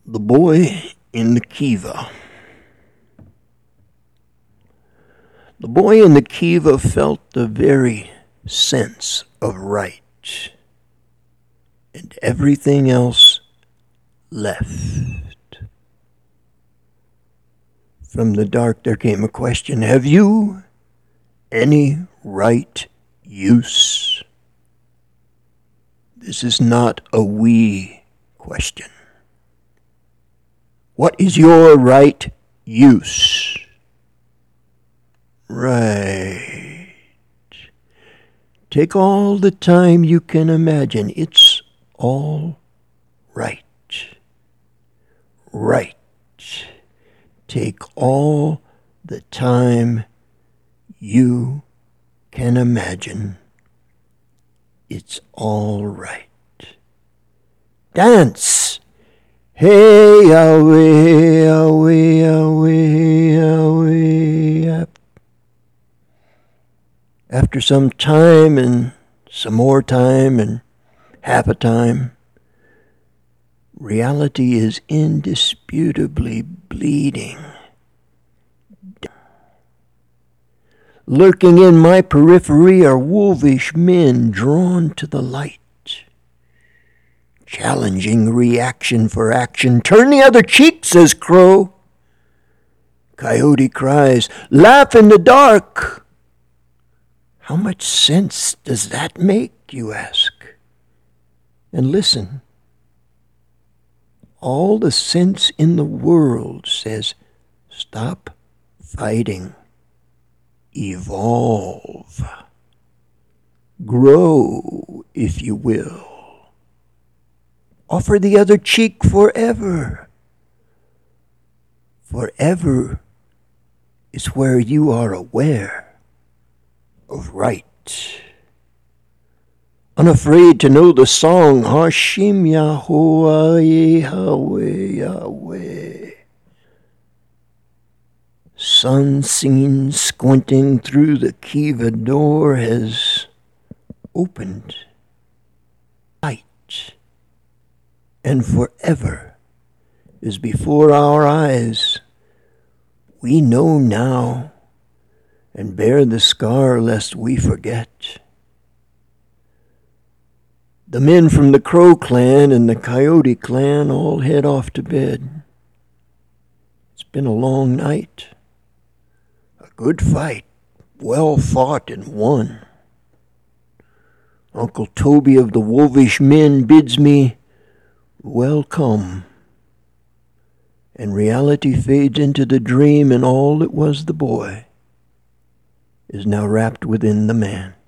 The Boy in the Kiva. The boy in the Kiva felt the very sense of right, and everything else left. From the dark there came a question: have you any right use? This is not a we question. What is your right use? Right. Take all the time you can imagine. It's all right. Right. Take all the time you can imagine. It's all right. Dance. Hey, away, away, away, away. After some time and some more time and half a time, reality is indisputably bleeding. Lurking in my periphery are wolvish men drawn to the light. Challenging reaction for action. Turn the other cheek, says Crow. Coyote cries, laugh in the dark. How much sense does that make, you ask? And listen. All the sense in the world says, stop fighting. Evolve. Grow, if you will. Offer the other cheek forever. Forever is where you are aware of right. Unafraid to know the song, Hashim Yahuwah Yahweh Yahweh. Sun seen squinting through the Kiva door has opened. Light and forever is before our eyes. We know now and bear the scar lest we forget. The men from the Crow clan and the Coyote clan all head off to bed. It's been a long night. A good fight, well fought and won. Uncle Toby of the Wolvish Men bids me welcome. And reality fades into the dream, and all that was the boy is now wrapped within the man.